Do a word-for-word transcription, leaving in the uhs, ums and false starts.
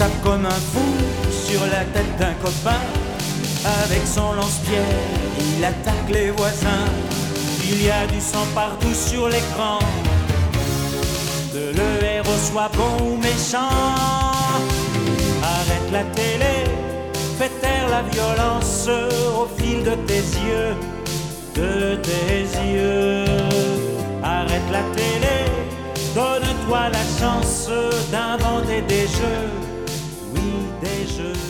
tape comme un fou sur la tête d'un copain. Avec son lance-pierre, il attaque les voisins. Il y a du sang partout sur l'écran. Que le héros soit bon ou méchant. Arrête la télé, fais taire la violence au fil de tes yeux, de tes yeux. Arrête la télé, donne-toi la chance d'inventer des jeux, oui des jeux.